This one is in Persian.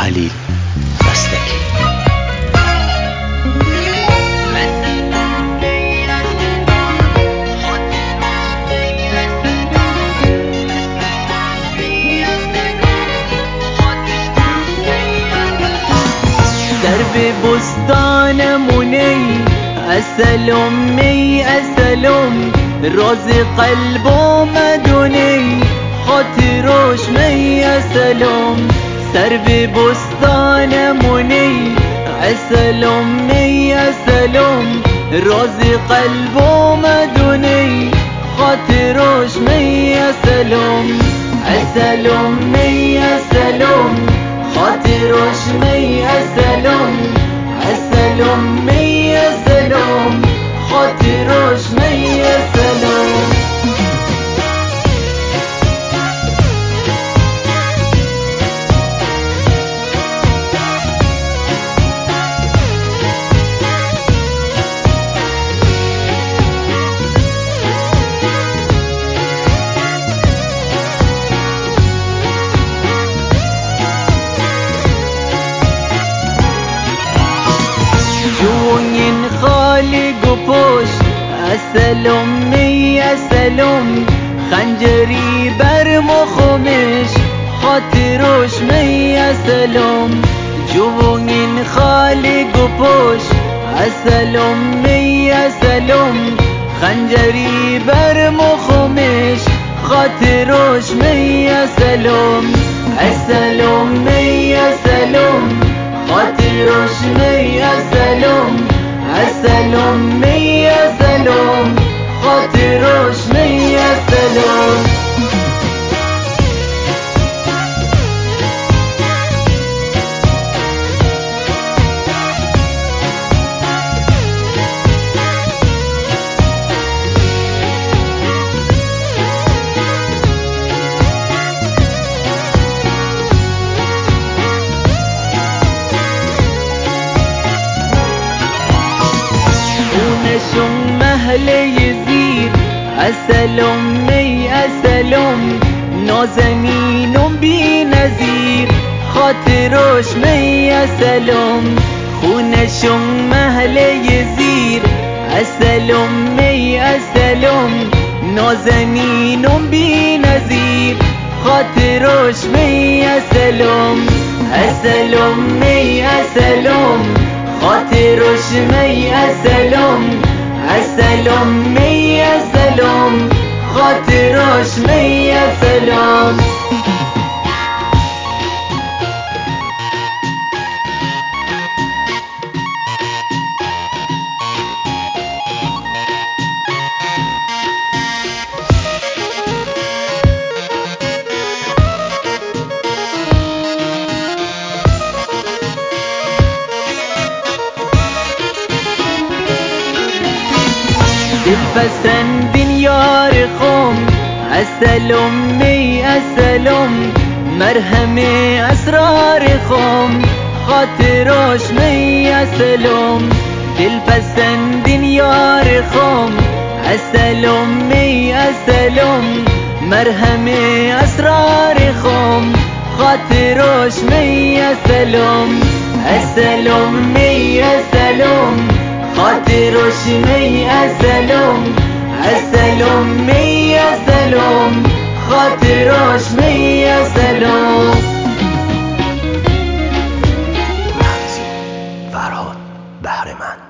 خلیل رستکی. درب بستانمونی اسلمی اسلم، راز قلب مدونی خاطرش می اسلم. سر به بستانمونی اسلمی اسلم، راز قلب مدونی خاطرش می اسلم. اسلم می اسلم خاطرش می اسلم. اسلم می اسلم خاطرش می اسلم. خالق و پشت اسلم می اسلم، خنجری بر مخمش خاطرش می اسلم. جوین خالق و پشت اسلم می اسلم، خنجری بر مخمش خاطرش می اسلم. اسلم می اسلم خاطرش می اسلم. اسلم می اسلم خاطرش می اسلم. اهل یزید اسلم می اسلم، نازنین و بی نظیر خاطرش می اسلم. خونشون اهل یزید اسلم می اسلم، نازنین و بی نظیر خاطرش می اسلم. اسلم می اسلم خاطرش می اسلم. اسلم می اسلم خاطرش می اسلم. دلپسندین یار خم اسلم می اسلم، مرهم اسرار خم خاطرش می اسلم. دلپسندین یار خم اسلم می اسلم، مرهم اسرار خم خاطرش می اسلم. اسلم می اسلم خاطرش می اسلم. اسلم می اسلم خاطرش می اسلم. رمزی فرهاد بهرمند.